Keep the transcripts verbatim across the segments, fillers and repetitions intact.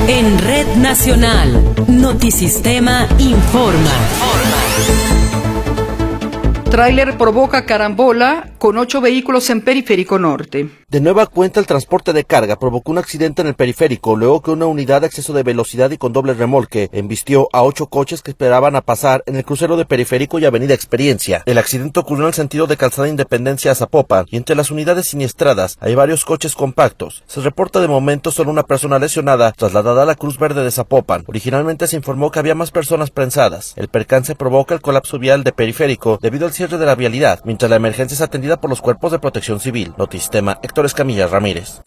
En Red Nacional, Notisistema informa. Tráiler provoca carambola con ocho vehículos en Periférico Norte. De nueva cuenta, el transporte de carga provocó un accidente en el periférico, luego que una unidad de exceso de velocidad y con doble remolque embistió a ocho coches que esperaban a pasar en el crucero de Periférico y Avenida Experiencia. El accidente ocurrió en el sentido de Calzada Independencia a Zapopan, y entre las unidades siniestradas hay varios coches compactos. Se reporta de momento solo una persona lesionada, trasladada a la Cruz Verde de Zapopan. Originalmente se informó que había más personas prensadas. El percance provoca el colapso vial de Periférico debido al cierre de la vialidad, mientras la emergencia es atendida por los cuerpos de protección civil. Notisistema, Héctor Escamilla Ramírez.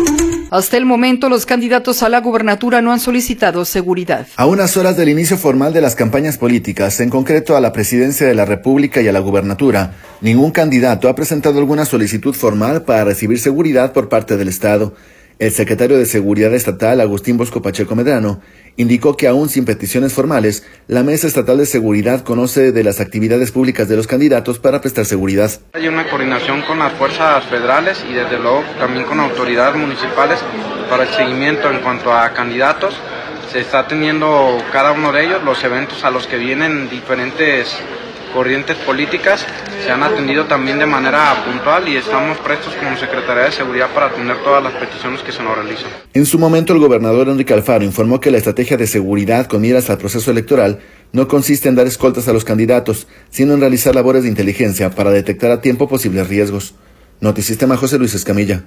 Hasta el momento, los candidatos a la gubernatura no han solicitado seguridad. A unas horas del inicio formal de las campañas políticas, en concreto a la presidencia de la República y a la gubernatura, ningún candidato ha presentado alguna solicitud formal para recibir seguridad por parte del Estado. El secretario de Seguridad Estatal, Agustín Bosco Pacheco Medrano, indicó que aún sin peticiones formales, la Mesa Estatal de Seguridad conoce de las actividades públicas de los candidatos para prestar seguridad. Hay una coordinación con las fuerzas federales y desde luego también con autoridades municipales para el seguimiento en cuanto a candidatos. Se está teniendo cada uno de ellos, los eventos a los que vienen diferentes corrientes políticas se han atendido también de manera puntual y estamos prestos como Secretaría de Seguridad para atender todas las peticiones que se nos realizan. En su momento, el gobernador Enrique Alfaro informó que la estrategia de seguridad con miras al proceso electoral no consiste en dar escoltas a los candidatos, sino en realizar labores de inteligencia para detectar a tiempo posibles riesgos. Notisistema, José Luis Escamilla.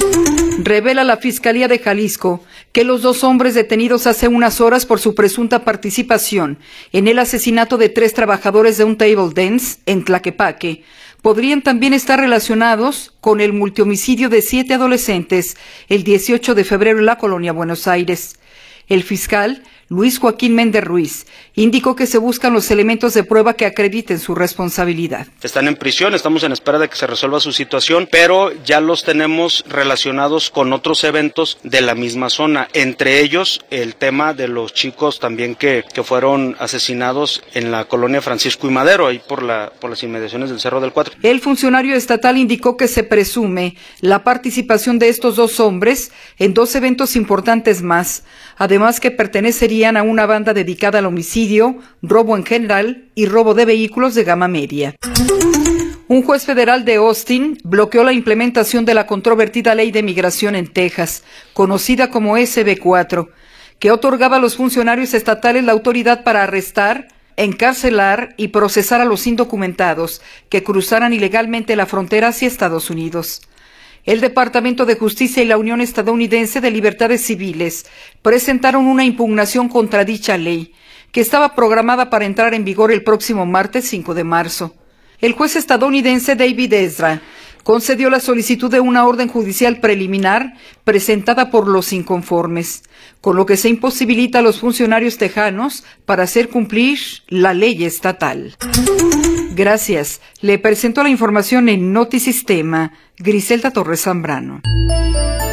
Revela la Fiscalía de Jalisco que los dos hombres detenidos hace unas horas por su presunta participación en el asesinato de tres trabajadores de un table dance en Tlaquepaque podrían también estar relacionados con el multihomicidio de siete adolescentes el dieciocho de febrero en la colonia Buenos Aires. El fiscal Luis Joaquín Méndez Ruiz indicó que se buscan los elementos de prueba que acrediten su responsabilidad. Están en prisión, estamos en espera de que se resuelva su situación, pero ya los tenemos relacionados con otros eventos de la misma zona, entre ellos el tema de los chicos también que, que fueron asesinados en la colonia Francisco y Madero, ahí por, la, por las inmediaciones del Cerro del Cuatro. El funcionario estatal indicó que se presume la participación de estos dos hombres en dos eventos importantes más, además que pertenecerían a una banda dedicada al homicidio, robo en general y robo de vehículos de gama media. Un juez federal de Austin bloqueó la implementación de la controvertida ley de migración en Texas, conocida como ese be cuatro, que otorgaba a los funcionarios estatales la autoridad para arrestar, encarcelar y procesar a los indocumentados que cruzaran ilegalmente la frontera hacia Estados Unidos. El Departamento de Justicia y la Unión Estadounidense de Libertades Civiles presentaron una impugnación contra dicha ley, que estaba programada para entrar en vigor el próximo martes cinco de marzo. El juez estadounidense David Ezra concedió la solicitud de una orden judicial preliminar presentada por los inconformes, con lo que se imposibilita a los funcionarios tejanos para hacer cumplir la ley estatal. Gracias. Le presento la información en Notisistema, Griselda Torres Zambrano.